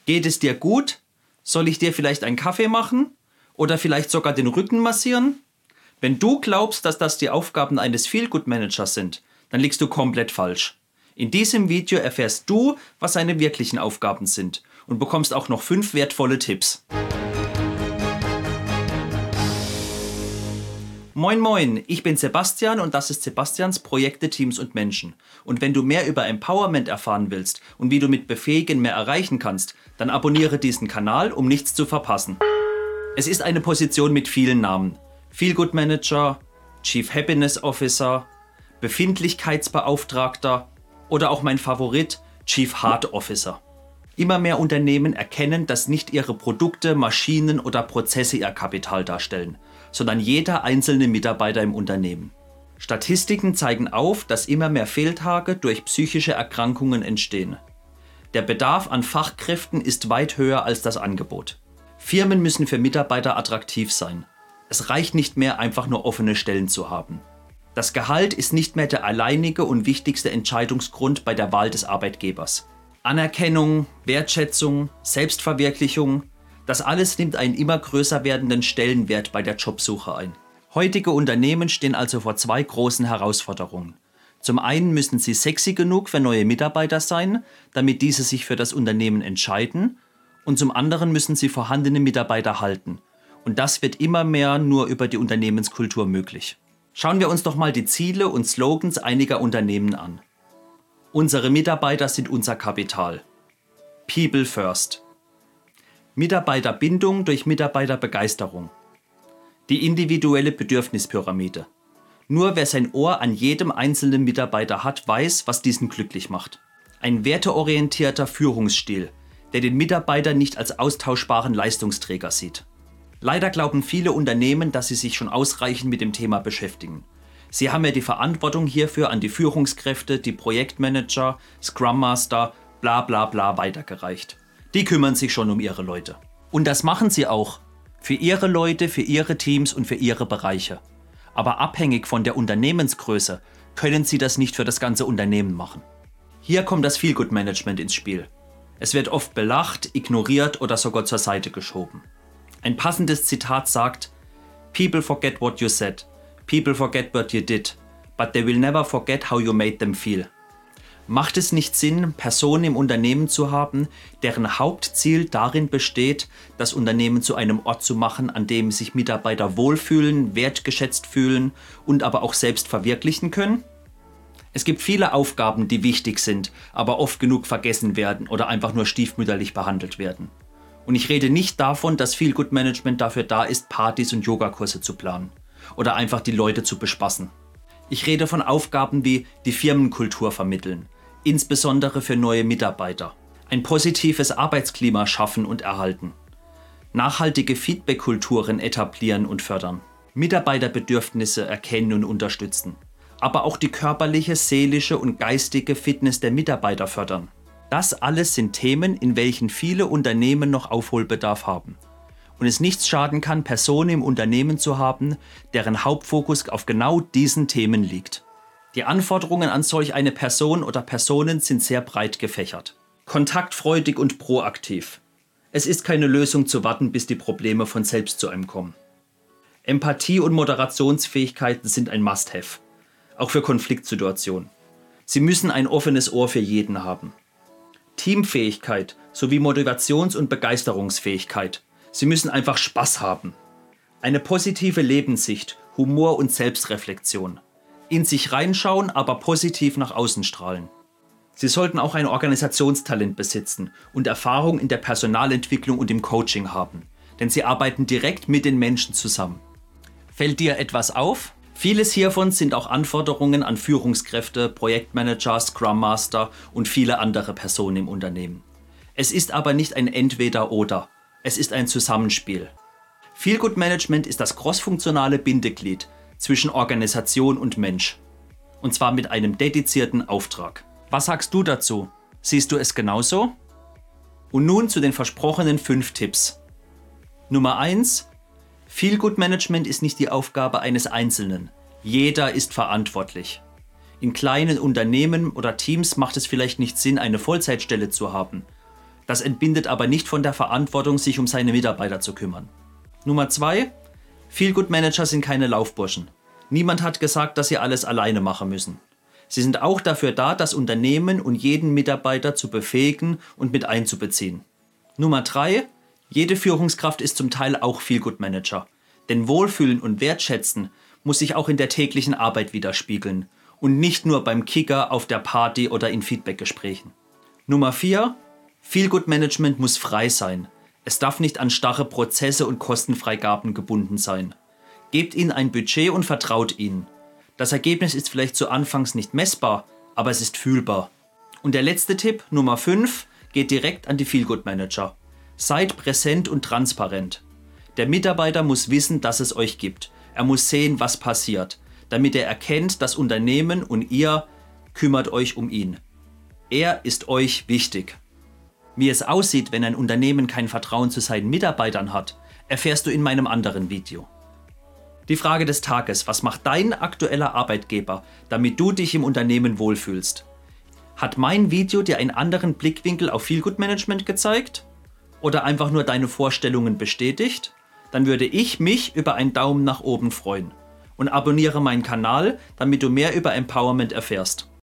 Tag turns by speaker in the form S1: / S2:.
S1: Geht es dir gut? Soll ich dir vielleicht einen Kaffee machen? Oder vielleicht sogar den Rücken massieren? Wenn du glaubst, dass das die Aufgaben eines Feel-Good-Managers sind, dann liegst du komplett falsch. In diesem Video erfährst du, was seine wirklichen Aufgaben sind und bekommst auch noch 5 wertvolle Tipps. Moin moin, ich bin Sebastian und das ist Sebastians Projekte, Teams und Menschen. Und wenn du mehr über Empowerment erfahren willst und wie du mit Befähigen mehr erreichen kannst, dann abonniere diesen Kanal, um nichts zu verpassen. Es ist eine Position mit vielen Namen. Feel-Good Manager, Chief Happiness Officer, Befindlichkeitsbeauftragter oder auch mein Favorit, Chief Heart Officer. Immer mehr Unternehmen erkennen, dass nicht ihre Produkte, Maschinen oder Prozesse ihr Kapital darstellen, sondern jeder einzelne Mitarbeiter im Unternehmen. Statistiken zeigen auf, dass immer mehr Fehltage durch psychische Erkrankungen entstehen. Der Bedarf an Fachkräften ist weit höher als das Angebot. Firmen müssen für Mitarbeiter attraktiv sein. Es reicht nicht mehr, einfach nur offene Stellen zu haben. Das Gehalt ist nicht mehr der alleinige und wichtigste Entscheidungsgrund bei der Wahl des Arbeitgebers. Anerkennung, Wertschätzung, Selbstverwirklichung, das alles nimmt einen immer größer werdenden Stellenwert bei der Jobsuche ein. Heutige Unternehmen stehen also vor 2 großen Herausforderungen. Zum einen müssen sie sexy genug für neue Mitarbeiter sein, damit diese sich für das Unternehmen entscheiden, und zum anderen müssen sie vorhandene Mitarbeiter halten. Und das wird immer mehr nur über die Unternehmenskultur möglich. Schauen wir uns doch mal die Ziele und Slogans einiger Unternehmen an. Unsere Mitarbeiter sind unser Kapital. People first. Mitarbeiterbindung durch Mitarbeiterbegeisterung. Die individuelle Bedürfnispyramide. Nur wer sein Ohr an jedem einzelnen Mitarbeiter hat, weiß, was diesen glücklich macht. Ein werteorientierter Führungsstil, der den Mitarbeiter nicht als austauschbaren Leistungsträger sieht. Leider glauben viele Unternehmen, dass sie sich schon ausreichend mit dem Thema beschäftigen. Sie haben ja die Verantwortung hierfür an die Führungskräfte, die Projektmanager, Scrum Master, bla bla bla weitergereicht. Die kümmern sich schon um ihre Leute. Und das machen sie auch. Für ihre Leute, für ihre Teams und für ihre Bereiche. Aber abhängig von der Unternehmensgröße können sie das nicht für das ganze Unternehmen machen. Hier kommt das Feel-Good-Management ins Spiel. Es wird oft belacht, ignoriert oder sogar zur Seite geschoben. Ein passendes Zitat sagt: "People forget what you said. People forget what you did. But they will never forget how you made them feel." Macht es nicht Sinn, Personen im Unternehmen zu haben, deren Hauptziel darin besteht, das Unternehmen zu einem Ort zu machen, an dem sich Mitarbeiter wohlfühlen, wertgeschätzt fühlen und aber auch selbst verwirklichen können? Es gibt viele Aufgaben, die wichtig sind, aber oft genug vergessen werden oder einfach nur stiefmütterlich behandelt werden. Und ich rede nicht davon, dass Feel-Good-Management dafür da ist, Partys und Yogakurse zu planen oder einfach die Leute zu bespaßen. Ich rede von Aufgaben wie die Firmenkultur vermitteln, insbesondere für neue Mitarbeiter, ein positives Arbeitsklima schaffen und erhalten, nachhaltige Feedback-Kulturen etablieren und fördern, Mitarbeiterbedürfnisse erkennen und unterstützen, aber auch die körperliche, seelische und geistige Fitness der Mitarbeiter fördern. Das alles sind Themen, in welchen viele Unternehmen noch Aufholbedarf haben. Und es nichts schaden kann, Personen im Unternehmen zu haben, deren Hauptfokus auf genau diesen Themen liegt. Die Anforderungen an solch eine Person oder Personen sind sehr breit gefächert. Kontaktfreudig und proaktiv. Es ist keine Lösung zu warten, bis die Probleme von selbst zu einem kommen. Empathie und Moderationsfähigkeiten sind ein Must-Have, auch für Konfliktsituationen. Sie müssen ein offenes Ohr für jeden haben. Teamfähigkeit sowie Motivations- und Begeisterungsfähigkeit. Sie müssen einfach Spaß haben. Eine positive Lebenssicht, Humor und Selbstreflexion. In sich reinschauen, aber positiv nach außen strahlen. Sie sollten auch ein Organisationstalent besitzen und Erfahrung in der Personalentwicklung und im Coaching haben, denn sie arbeiten direkt mit den Menschen zusammen. Fällt dir etwas auf? Vieles hiervon sind auch Anforderungen an Führungskräfte, Projektmanager, Scrum Master und viele andere Personen im Unternehmen. Es ist aber nicht ein Entweder-Oder, es ist ein Zusammenspiel. Feel-Good Management ist das crossfunktionale Bindeglied zwischen Organisation und Mensch. Und zwar mit einem dedizierten Auftrag. Was sagst du dazu? Siehst du es genauso? Und nun zu den versprochenen 5 Tipps. Nummer 1. Feel-Good Management ist nicht die Aufgabe eines Einzelnen. Jeder ist verantwortlich. In kleinen Unternehmen oder Teams macht es vielleicht nicht Sinn, eine Vollzeitstelle zu haben. Das entbindet aber nicht von der Verantwortung, sich um seine Mitarbeiter zu kümmern. Nummer 2. Feel-Good-Manager sind keine Laufburschen. Niemand hat gesagt, dass sie alles alleine machen müssen. Sie sind auch dafür da, das Unternehmen und jeden Mitarbeiter zu befähigen und mit einzubeziehen. Nummer 3. Jede Führungskraft ist zum Teil auch Feel-Good-Manager. Denn Wohlfühlen und Wertschätzen muss sich auch in der täglichen Arbeit widerspiegeln und nicht nur beim Kicker, auf der Party oder in Feedbackgesprächen. Nummer 4. Feel-Good-Management muss frei sein. Es darf nicht an starre Prozesse und Kostenfreigaben gebunden sein. Gebt ihnen ein Budget und vertraut ihnen. Das Ergebnis ist vielleicht zu Anfangs nicht messbar, aber es ist fühlbar. Und der letzte Tipp, Nummer 5, geht direkt an die Feel-Good-Manager. Seid präsent und transparent. Der Mitarbeiter muss wissen, dass es euch gibt. Er muss sehen, was passiert, damit er erkennt, das Unternehmen und ihr kümmert euch um ihn. Er ist euch wichtig. Wie es aussieht, wenn ein Unternehmen kein Vertrauen zu seinen Mitarbeitern hat, erfährst du in meinem anderen Video. Die Frage des Tages: Was macht dein aktueller Arbeitgeber, damit du dich im Unternehmen wohlfühlst? Hat mein Video dir einen anderen Blickwinkel auf Feel-Good-Management gezeigt? Oder einfach nur deine Vorstellungen bestätigt? Dann würde ich mich über einen Daumen nach oben freuen. Und abonniere meinen Kanal, damit du mehr über Empowerment erfährst.